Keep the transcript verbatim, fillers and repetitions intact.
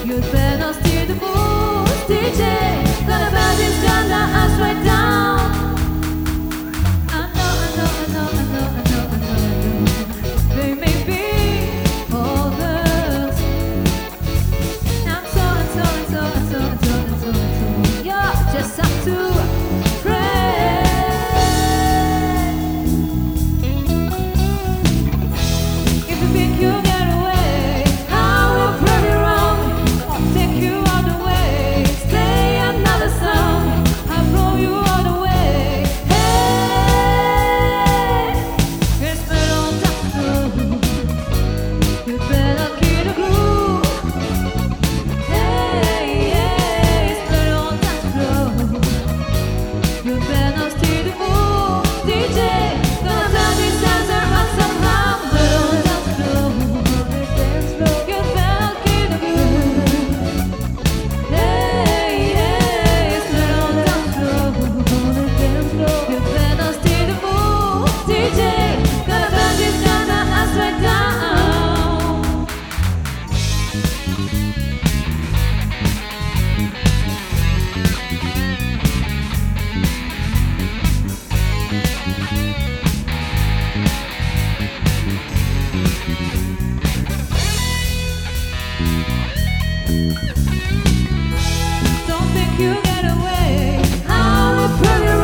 You better steer the moves, D J. Gonna buy this gun that us right down. I know, I know, I know, I know, I know, I know, I know. They may be others. I'm so, I'm so, I'm so, I'm so, I'm so, I'm so, I'm so. You just have to pray. If you think you get away, I will prove you wrong. I'll take you all the way. Stay another song. I'll blow you all the way. Hey, it's been on top road. You better keep the groove. Hey, hey, it's been on top road. You better steer the move, D J. Gonna turn this answer up somehow. But on top road, you better keep the groove. Hey, hey, it's been on top road. You better steer the move, D J. Gonna turn this answer upside down. Don't think you get away. I will prove you